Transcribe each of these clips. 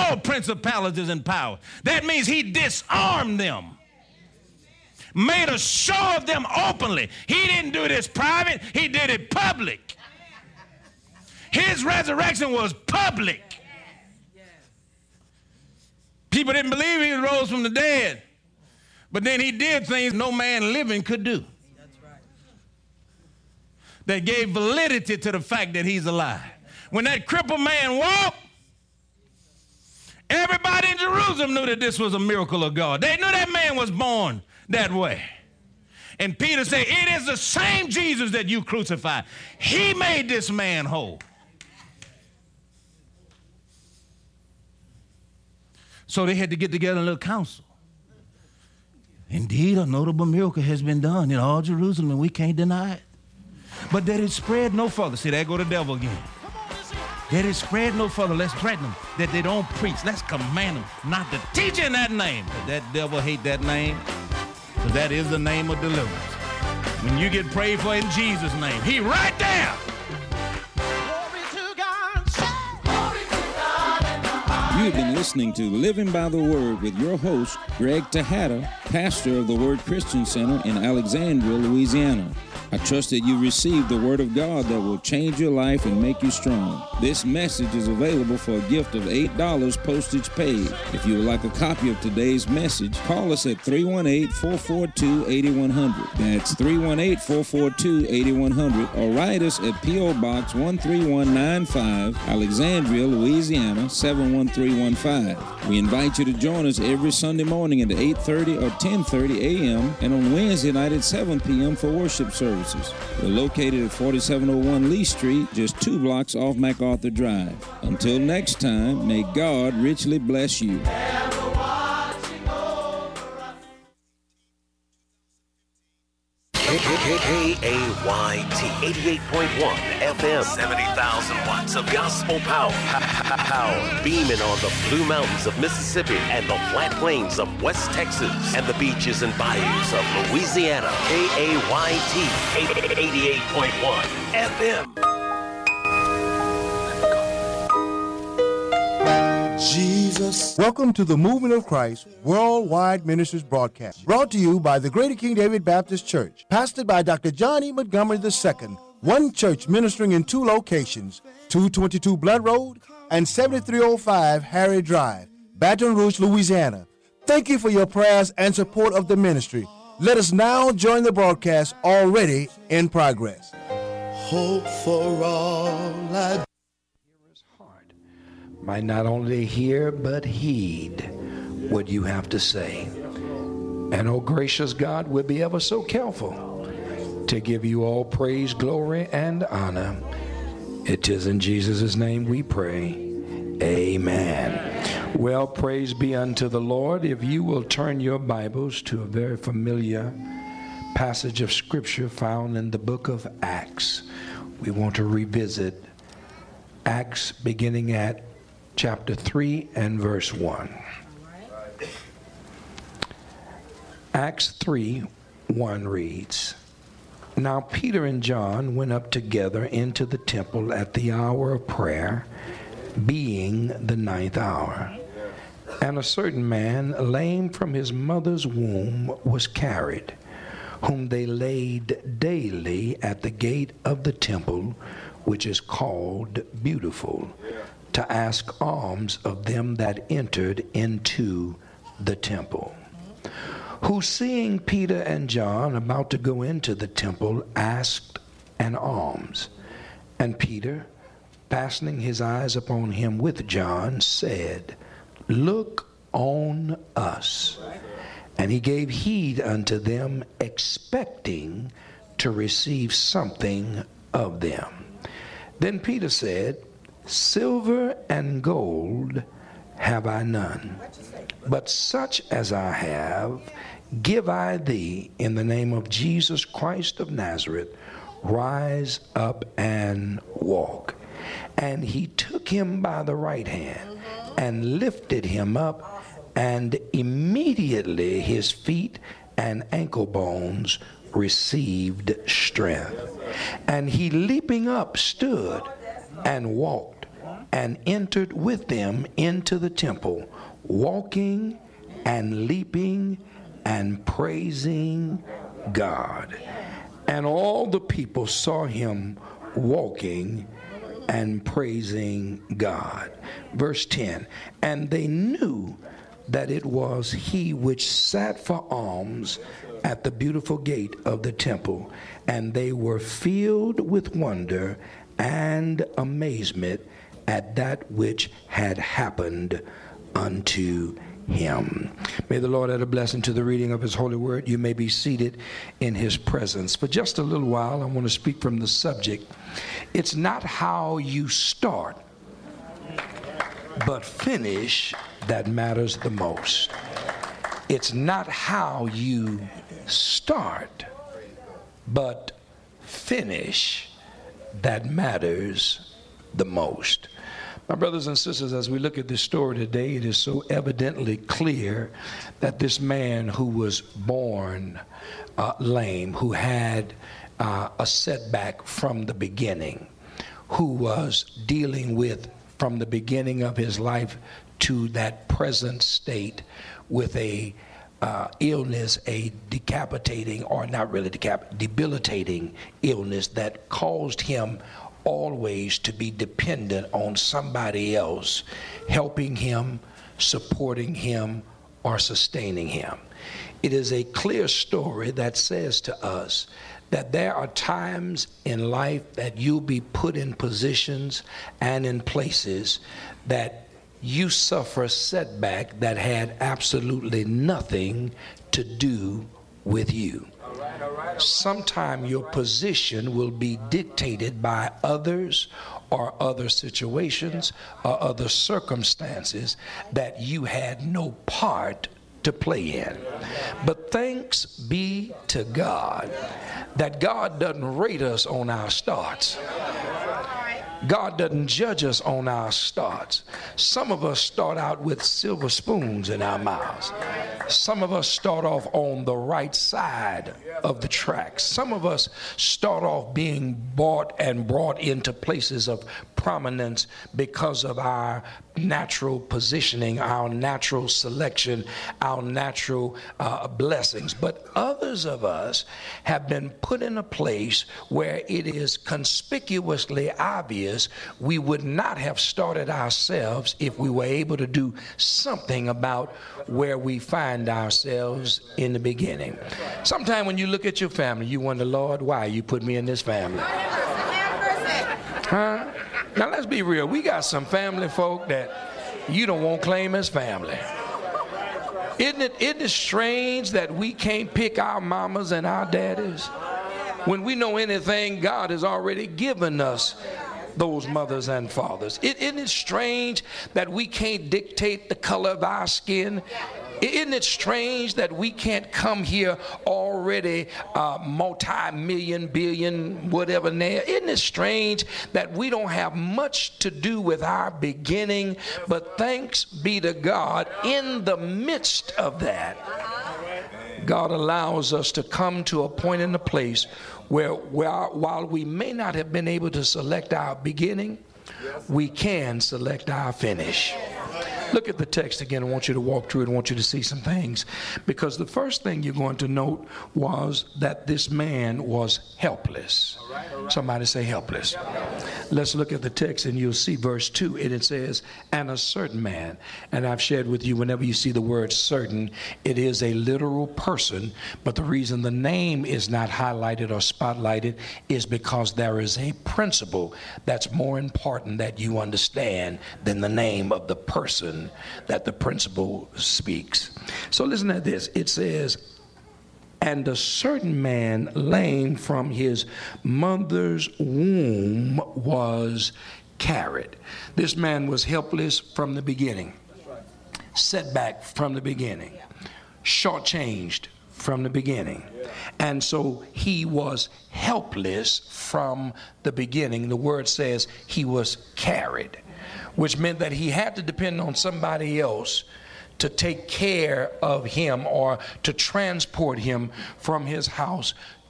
all principalities and powers. That means he disarmed them, made a show of them openly. He didn't do this private, he did it public. His resurrection was public. People didn't believe he rose from the dead, but then he did things no man living could do. That gave validity to the fact that he's alive. When that crippled man walked, everybody in Jerusalem knew that this was a miracle of God. They knew that man was born that way. And Peter said, it is the same Jesus that you crucified. He made this man whole. So they had to get together in a little council. Indeed, a notable miracle has been done in all Jerusalem, and we can't deny it. But that it spread no further. See, there go the devil again. That it spread no further. Let's threaten them that they don't preach. Let's command them not to teach in that name. But that devil hate that name, because that is the name of deliverance. When you get prayed for in Jesus' name, he right there. You've been listening to Living by the Word with your host, Greg Tejada, pastor of the Word Christian Center in Alexandria, Louisiana. I trust that you received the Word of God that will change your life and make you strong. This message is available for a gift of $8 postage paid. If you would like a copy of today's message, call us at 318-442-8100. That's 318-442-8100, or write us at P.O. Box 13195, Alexandria, Louisiana 71315. We invite you to join us every Sunday morning at 8:30 or 10:30 a.m. and on Wednesday night at 7 p.m. for worship services. We're located at 4701 Lee Street, just 2 blocks off MacArthur Drive. Until next time, may God richly bless you. KAYT 88.1 FM, 70,000 watts of gospel power. Beaming on the Blue Mountains of Mississippi and the flat plains of West Texas and the beaches and bayous of Louisiana. KAYT 88.1 FM. Jesus. Welcome to the Movement of Christ Worldwide Ministries broadcast, brought to you by the Greater King David Baptist Church, pastored by Dr. John E. Montgomery II, one church ministering in 2 locations, 222 Blood Road and 7305 Harry Drive, Baton Rouge, Louisiana. Thank you for your prayers and support of the ministry. Let us now join the broadcast already in progress. Hope for all I might not only hear but heed what you have to say. And oh gracious God, we'll be ever so careful to give you all praise, glory, and honor. It is in Jesus' name we pray. Amen. Well, praise be unto the Lord. If you will turn your Bibles to a very familiar passage of Scripture found in the book of Acts. We want to revisit Acts beginning at chapter 3 and verse 1. Acts 3:1 reads, Now Peter and John went up together into the temple at the hour of prayer, being the 9th hour. And a certain man, lame from his mother's womb, was carried, whom they laid daily at the gate of the temple, which is called Beautiful, to ask alms of them that entered into the temple. Who, seeing Peter and John about to go into the temple, asked an alms. And Peter, fastening his eyes upon him with John, said, Look on us. And he gave heed unto them, expecting to receive something of them. Then Peter said, Silver and gold have I none, but such as I have give I thee. In the name of Jesus Christ of Nazareth, rise up and walk. And he took him by the right hand and lifted him up, and immediately his feet and ankle bones received strength. And he, leaping up, stood and walked, and entered with them into the temple, walking and leaping and praising God. And all the people saw him walking and praising God. Verse 10, and they knew that it was he which sat for alms at the beautiful gate of the temple, and they were filled with wonder and amazement at that which had happened unto him. May the Lord add a blessing to the reading of his holy word. You may be seated in his presence. For just a little while, I want to speak from the subject. It's not how you start, but finish that matters the most. It's not how you start, but finish that matters the most. My brothers and sisters, as we look at this story today, it is so evidently clear that this man who was born lame, who had a setback from the beginning, who was dealing with from the beginning of his life to that present state with a illness, a decapitating, or not really debilitating illness that caused him always to be dependent on somebody else helping him, supporting him, or sustaining him. It is a clear story that says to us that there are times in life that you'll be put in positions and in places that you suffer a setback that had absolutely nothing to do with you. Sometime your position will be dictated by others or other situations or other circumstances that you had no part to play in. But thanks be to God that God doesn't rate us on our starts. God doesn't judge us on our starts. Some of us start out with silver spoons in our mouths. Some of us start off on the right side of the tracks. Some of us start off being bought and brought into places of prominence because of our natural positioning, our natural selection, our natural blessings. But others of us have been put in a place where it is conspicuously obvious we would not have started ourselves if we were able to do something about where we find ourselves in the beginning. Sometimes when you look at your family, you wonder, Lord, why you put me in this family? Huh? Now let's be real. We got some family folk that you don't want claim as family. Isn't it strange that we can't pick our mamas and our daddies? When we know anything, God has already given us those mothers and fathers. Isn't it strange that we can't dictate the color of our skin? Isn't it strange that we can't come here already multi-million, billion, whatever now? Isn't it strange that we don't have much to do with our beginning, but thanks be to God, in the midst of that, God allows us to come to a point in the place where while we may not have been able to select our beginning, we can select our finish. Look at the text again. I want you to walk through it. I want you to see some things. Because the first thing you're going to note was that this man was helpless. Somebody say helpless. Let's look at the text and you'll see verse 2. And it says, and a certain man. And I've shared with you, whenever you see the word certain, it is a literal person. But the reason the name is not highlighted or spotlighted is because there is a principle that's more important that you understand than the name of the person that the principle speaks. So listen to this. It says, and a certain man lame from his mother's womb was carried. This man was helpless from the beginning, setback from the beginning, shortchanged from the beginning. And so he was helpless from the beginning. The word says he was carried, which meant that he had to depend on somebody else to take care of him or to transport him from his house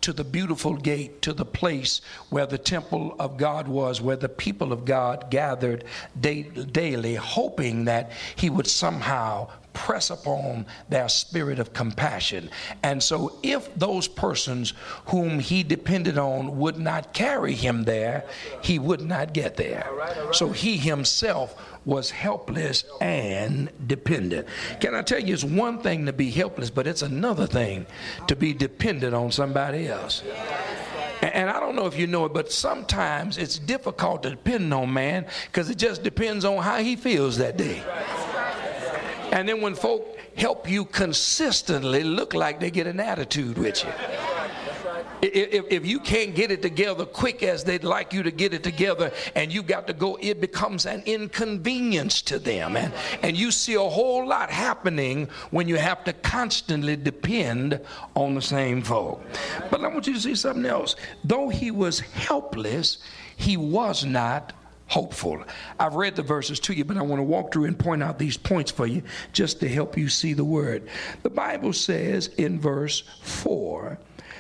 to the beautiful gate, to the place where the temple of God was, where the people of God gathered daily, hoping that he would somehow press upon their spirit of compassion. And so if those persons whom he depended on would not carry him there, he would not get there. So he himself was helpless and dependent. Can I tell you, it's one thing to be helpless, but it's another thing to be dependent on somebody else. And I don't know if you know it, but sometimes it's difficult to depend on man because it just depends on how he feels that day. And then when folk help you consistently, look like they get an attitude with you. If you can't get it together quick as they'd like you to get it together and you got to go, it becomes an inconvenience to them. And you see a whole lot happening when you have to constantly depend on the same folk. But I want you to see something else. Though he was helpless, he was not hopeful. I've read the verses to you, but I want to walk through and point out these points for you just to help you see the word. The Bible says in verse 4,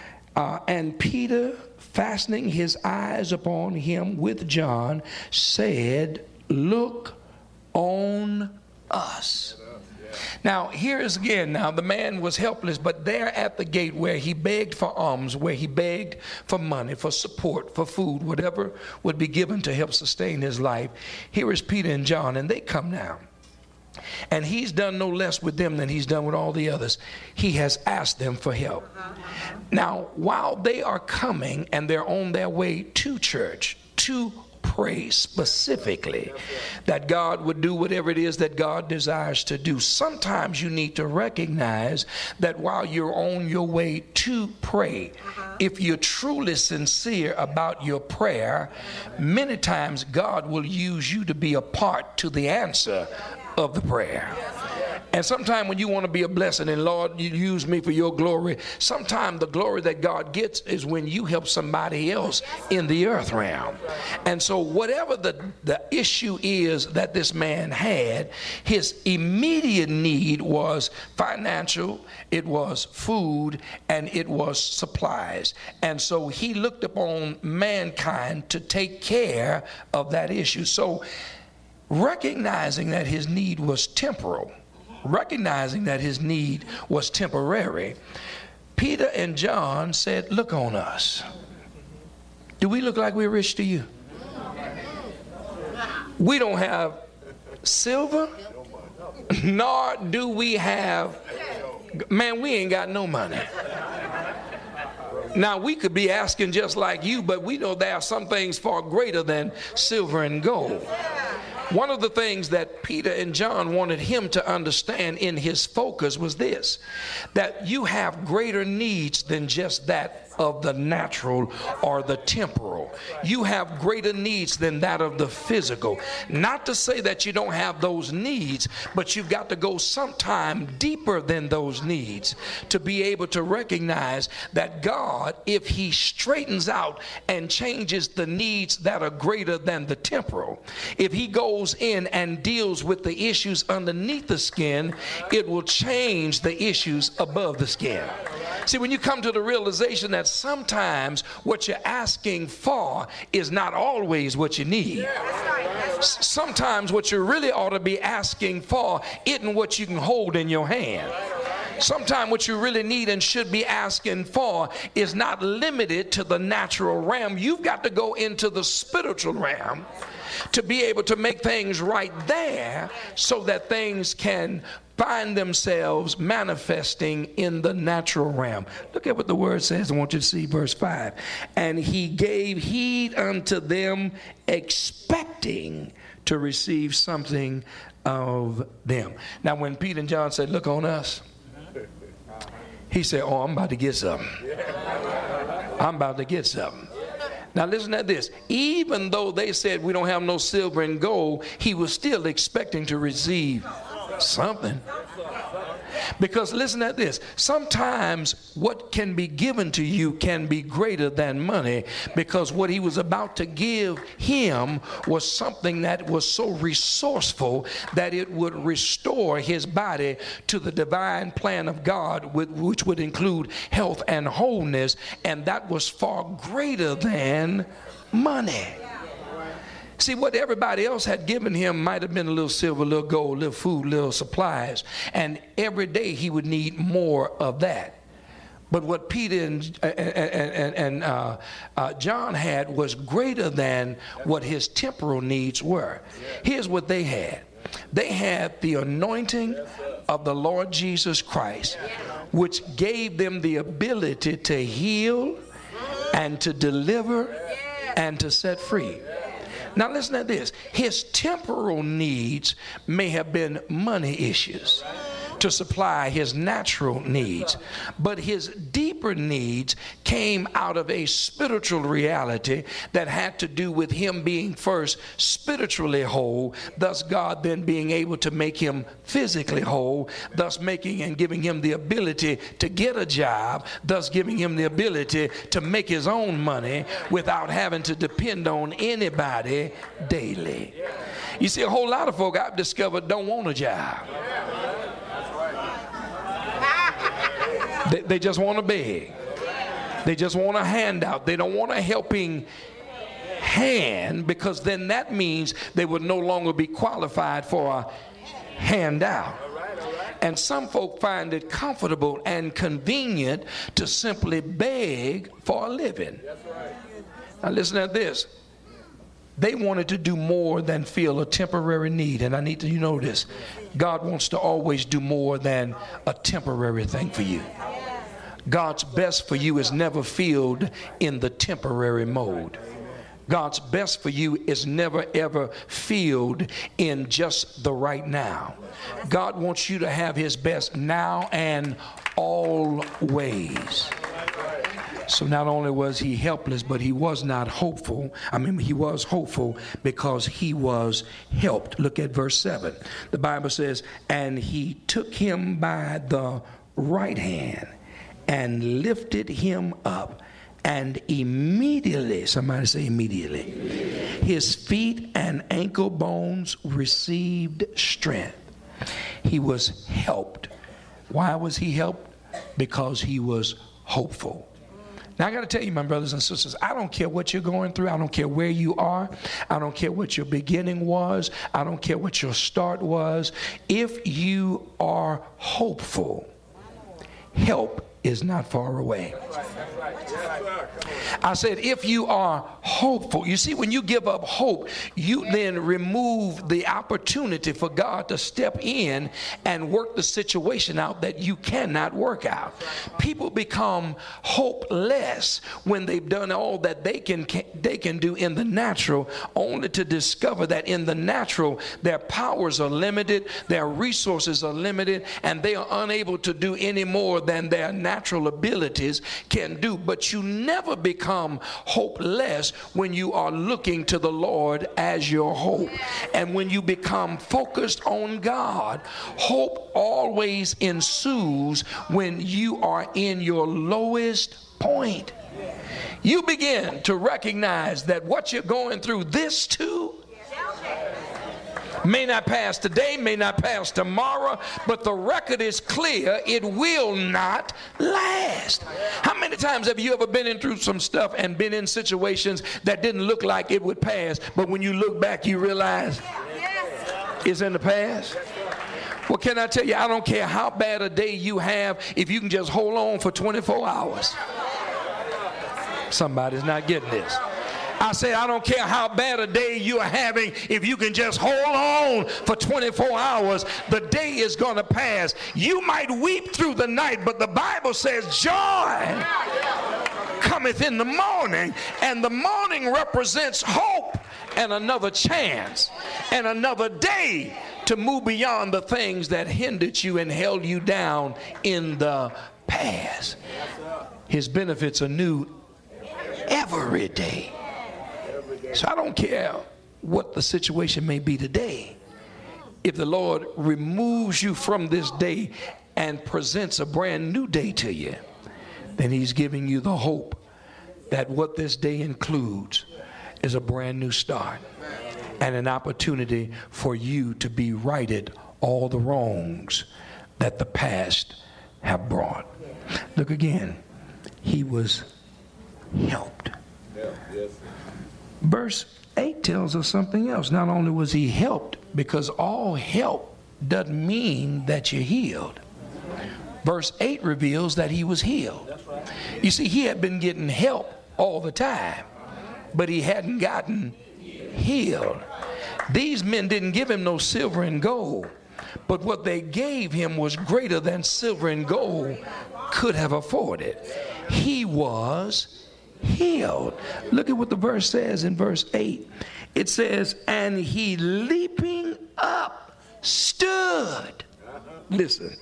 and Peter, fastening his eyes upon him with John, said, "Look on us." Now, here is again, now the man was helpless, but there at the gate where he begged for alms, where he begged for money, for support, for food, whatever would be given to help sustain his life, here is Peter and John, and they come now. And he's done no less with them than he's done with all the others. He has asked them for help. Now, while they are coming and they're on their way to church, to pray specifically that God would do whatever it is that God desires to do. Sometimes you need to recognize that while you're on your way to pray, if you're truly sincere about your prayer, many times God will use you to be a part to the answer of the prayer. And sometimes when you want to be a blessing and Lord, you use me for your glory, sometimes the glory that God gets is when you help somebody else in the earth realm. And so whatever the issue is that this man had, his immediate need was financial, it was food, and it was supplies. And so he looked upon mankind to take care of that issue. So recognizing that his need was temporal, recognizing that his need was temporary, Peter and John said, "Look on us." Do we look like we're rich to you? We don't have silver, nor do we have, man, we ain't got no money. Now, we could be asking just like you, but we know there are some things far greater than silver and gold. One of the things that Peter and John wanted him to understand in his focus was this, that you have greater needs than just that of the natural or the temporal. You have greater needs than that of the physical. Not to say that you don't have those needs, but you've got to go sometime deeper than those needs to be able to recognize that God, if he straightens out and changes the needs that are greater than the temporal, if he goes in and deals with the issues underneath the skin, it will change the issues above the skin. See, when you come to the realization that sometimes what you're asking for is not always what you need. Sometimes what you really ought to be asking for isn't what you can hold in your hand. Sometimes what you really need and should be asking for is not limited to the natural realm. You've got to go into the spiritual realm to be able to make things right there so that things can find themselves manifesting in the natural realm. Look at what the word says. I want you to see verse 5. And he gave heed unto them, expecting to receive something of them. Now, when Peter and John said, "Look on us," he said, "Oh, I'm about to get something. I'm about to get something." Now listen to this. Even though they said we don't have no silver and gold, he was still expecting to receive something. Because listen to this. Sometimes what can be given to you can be greater than money, because what he was about to give him was something that was so resourceful that it would restore his body to the divine plan of God, which would include health and wholeness, and that was far greater than money. See, what everybody else had given him might have been a little silver, a little gold, a little food, little supplies, and every day he would need more of that. But what Peter and John had was greater than what his temporal needs were. Here's what they had. They had the anointing of the Lord Jesus Christ, which gave them the ability to heal and to deliver and to set free. Now listen to this. His temporal needs may have been money issues to supply his natural needs, but his deeper needs came out of a spiritual reality that had to do with him being first spiritually whole, thus God then being able to make him physically whole, thus making and giving him the ability to get a job, thus giving him the ability to make his own money without having to depend on anybody daily. You see, a whole lot of folk I've discovered don't want a job. They just want to beg. They just want a handout. They don't want a helping hand, because then that means they would no longer be qualified for a handout. And some folk find it comfortable and convenient to simply beg for a living. Now listen to this. They wanted to do more than fill a temporary need. And I need you to know this. God wants to always do more than a temporary thing for you. God's best for you is never filled in the temporary mode. God's best for you is never ever filled in just the right now. God wants you to have his best now and always. So not only was he helpless, but he was not hopeful. He was hopeful because he was helped. Look at verse 7. The Bible says, and he took him by the right hand and lifted him up, and immediately, somebody say immediately, his feet and ankle bones received strength. He was helped. Why was he helped? Because he was hopeful. Now, I got to tell you, my brothers and sisters, I don't care what you're going through. I don't care where you are. I don't care what your beginning was. I don't care what your start was. If you are hopeful, help is not far away. I said, if you are hopeful, you see, when you give up hope, you then remove the opportunity for God to step in and work the situation out that you cannot work out. People become hopeless when they've done all that they can do in the natural, only to discover that in the natural their powers are limited, their resources are limited, and they are unable to do any more than their natural abilities can do. But you never become hopeless when you are looking to the Lord as your hope. And when you become focused on God, hope always ensues when you are in your lowest point. You begin to recognize that what you're going through, this too, may not pass today, may not pass tomorrow, but the record is clear. It will not last. How many times have you ever been in through some stuff and been in situations that didn't look like it would pass, but when you look back, you realize it's in the past? Well, can I tell you, I don't care how bad a day you have, if you can just hold on for 24 hours. Somebody's not getting this. I said, I don't care how bad a day you are having, if you can just hold on for 24 hours, the day is going to pass. You might weep through the night, but the Bible says joy cometh in the morning, and the morning represents hope and another chance and another day to move beyond the things that hindered you and held you down in the past. His benefits are new every day. So I don't care what the situation may be today. If the Lord removes you from this day and presents a brand new day to you, then he's giving you the hope that what this day includes is a brand new start and an opportunity for you to be righted all the wrongs that the past have brought. Look again. He was helped. Verse 8 tells us something else. Not only was he helped, because all help doesn't mean that you're healed. Verse 8 reveals that he was healed. You see, he had been getting help all the time, but he hadn't gotten healed. These men didn't give him no silver and gold, but what they gave him was greater than silver and gold could have afforded. He was healed. Look at what the verse says in verse 8. It says, and he leaping up stood. Listen.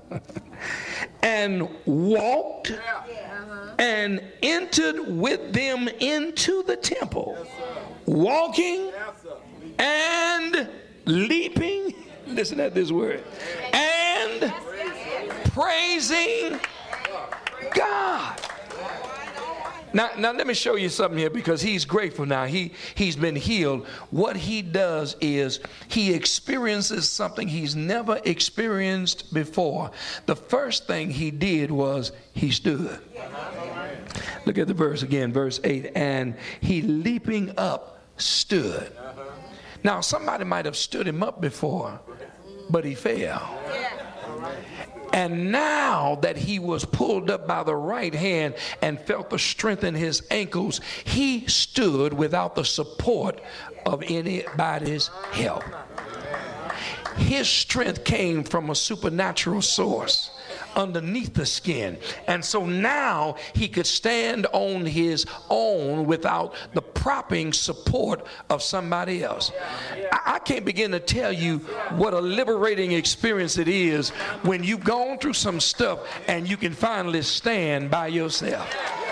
And walked and entered with them into the temple, walking and leaping. Listen at this word. And praising God. Now let me show you something here, because he's grateful now. He's been healed. What he does is he experiences something he's never experienced before. The first thing he did was he stood. Look at the verse again, verse 8. And he leaping up stood. Now somebody might have stood him up before, but he fell. And now that he was pulled up by the right hand and felt the strength in his ankles, he stood without the support of anybody's help. His strength came from a supernatural source underneath the skin. And so now he could stand on his own without the propping support of somebody else. I can't begin to tell you what a liberating experience it is when you've gone through some stuff and you can finally stand by yourself.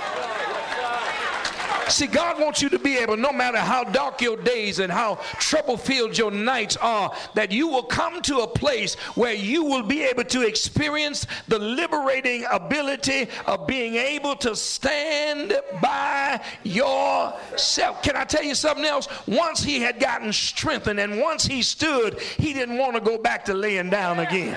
See, God wants you to be able, no matter how dark your days and how trouble-filled your nights are, that you will come to a place where you will be able to experience the liberating ability of being able to stand by yourself. Can I tell you something else? Once he had gotten strengthened and once he stood, he didn't want to go back to laying down again.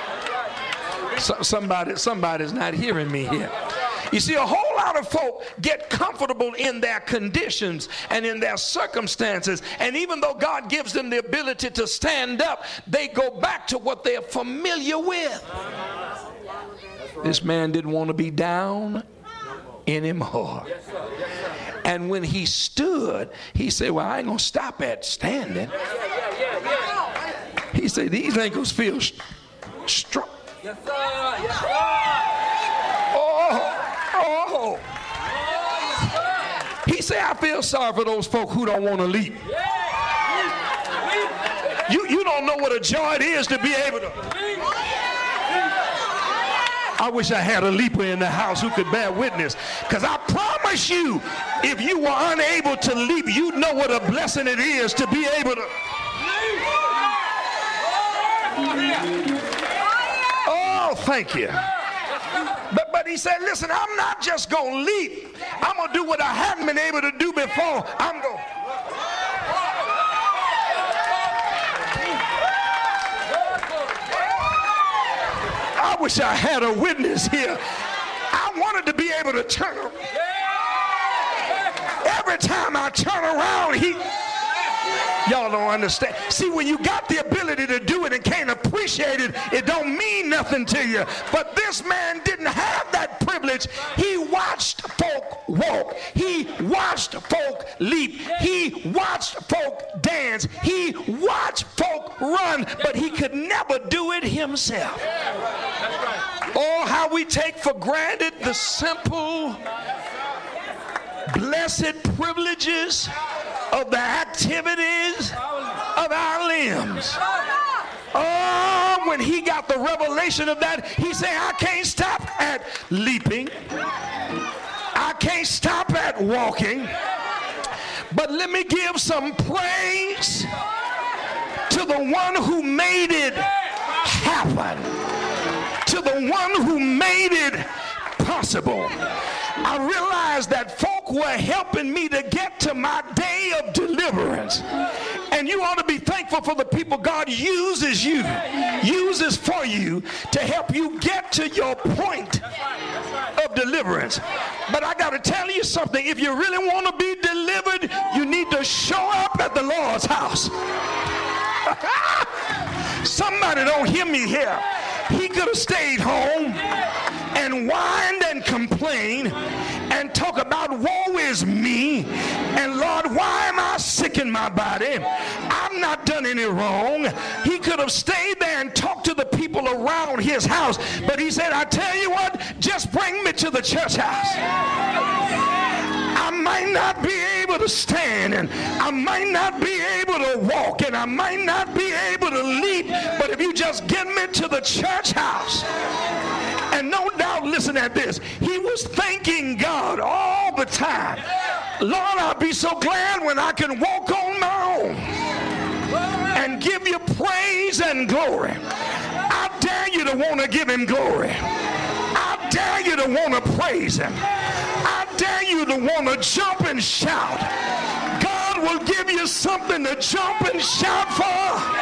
Somebody's not hearing me here. You see, a whole lot of folk get comfortable in their conditions and in their circumstances, and even though God gives them the ability to stand up, they go back to what they're familiar with. This man didn't want to be down anymore. And when he stood, he said, well, I ain't going to stop at standing. He said, these ankles feel strong. Oh. He said, I feel sorry for those folk who don't want to leap. You don't know what a joy it is to be able to. I wish I had a leaper in the house who could bear witness, because I promise you, if you were unable to leap, you'd know what a blessing it is to be able to. Oh, thank you. But he said, listen, I'm not just going to leap. I'm going to do what I haven't been able to do before. I'm going. I wish I had a witness here. I wanted to be able to turn around. Every time I turn around, y'all don't understand. See, when you got the ability to do it and can't appreciate it, it don't mean nothing to you. But this man didn't have that privilege. He watched folk walk. He watched folk leap. He watched folk dance. He watched folk run, but he could never do it himself. Oh, how we take for granted the simple, blessed privileges of the activities of our limbs. Oh, when he got the revelation of that, he said, I can't stop at leaping. I can't stop at walking. But let me give some praise to the one who made it happen. to the one who made it possible. I realized that folk were helping me to get to my day of deliverance. And you ought to be thankful for the people God uses for you to help you get to your point of deliverance. But I got to tell you something. If you really want to be delivered, you need to show up at the Lord's house. Somebody don't hear me here. He could have stayed home and whined and complained and talk about woe is me and Lord, why am I sick in my body? I've not done any wrong. He could have stayed there and talked to the people around his house, but he said, I tell you what, just bring me to the church house. I might not be able to stand, and I might not be able to walk, and I might not be able to leap, but if you just get me to the church house. And no doubt, listen at this, he was thanking God all the time. Lord, I'll be so glad when I can walk on my own and give you praise and glory. I dare you to want to give him glory. I dare you to want to praise him. I dare you to want to jump and shout. God will give you something to jump and shout for.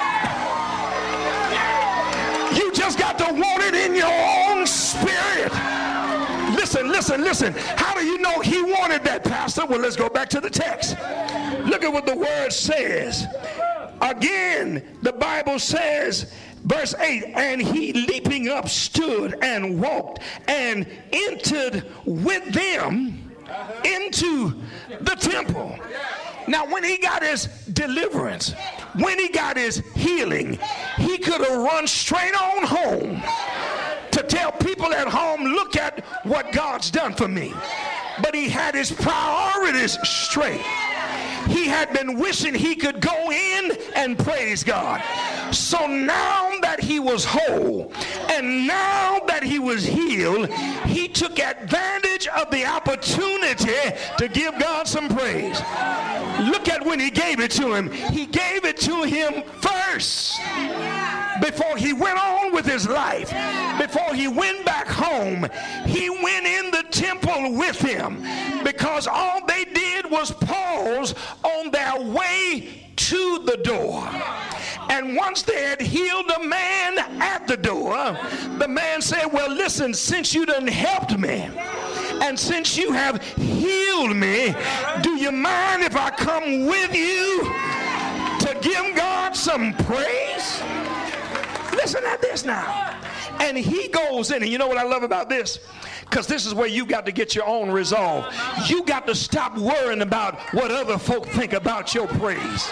You just got to want it in your own spirit. Listen. How do you know he wanted that, Pastor? Well, let's go back to the text. Look at what the word says. Again, the Bible says, verse 8, and he leaping up stood and walked and entered with them into the temple. Now, when he got his deliverance, when he got his healing, he could have run straight on home to tell people at home, look at what God's done for me. But he had his priorities straight. He had been wishing he could go in and praise God. So now that he was whole and now that he was healed, he took advantage of the opportunity to give God some praise. Look at when he gave it to him. He gave it to him first. Before he went on with his life, before he went back home, he went in the temple with him, because all they did was pause on their way to the door. And once they had healed the man at the door, the man said, well, listen, since you done helped me and since you have healed me, do you mind if I come with you to give God some praise? Listen at this now. And he goes in, and you know what I love about this? Because this is where you got to get your own resolve. You got to stop worrying about what other folk think about your praise.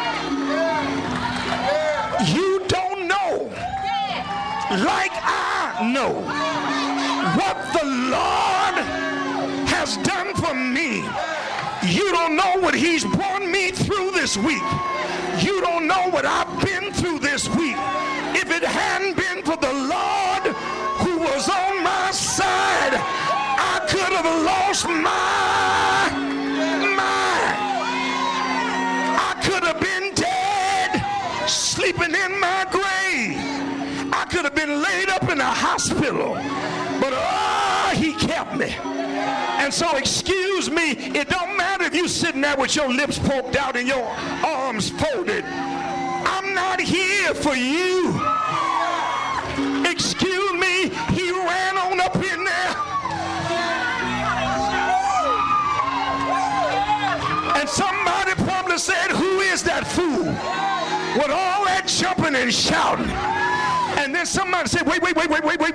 You don't know, like I know, what the Lord has done for me. You don't know what he's brought me through this week. You don't know what I've been through this week. If it hadn't been for the Lord who was on my side, I could have lost my mind. I could have been dead, sleeping in my grave. I could have been laid up in a hospital. But he kept me. And so, excuse me, it don't matter if you're sitting there with your lips poked out and your arms folded. I'm not here for you. Excuse me, he ran on up in there. And somebody probably said, who is that fool? With all that jumping and shouting. And then somebody said, wait, look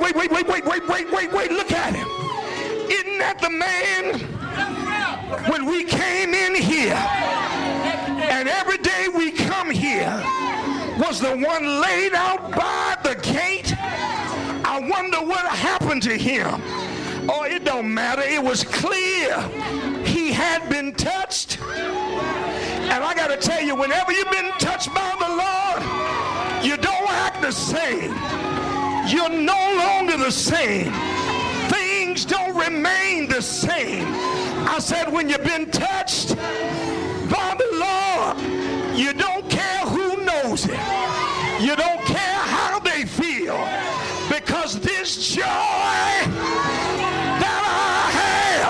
at him. Isn't that the man when we came in here and every day we come here was the one laid out by the gate? I wonder what happened to him. Oh, it don't matter. It was clear he had been touched. And I got to tell you, whenever you've been touched by the Lord, you don't act the same. You're no longer the same. Things don't remain the same. I said, when you've been touched by the Lord, you don't care who knows it. You don't care how they feel, because this this joy that I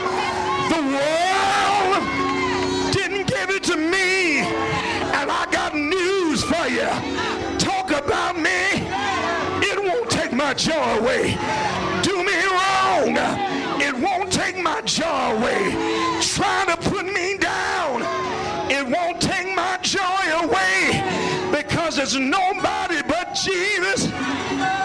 have. The world didn't give it to me. And I got news for you. Talk about me. It won't take my joy away. Do me wrong. It won't take my joy away. Trying to put me down. It won't take my joy away. Because there's nobody but Jesus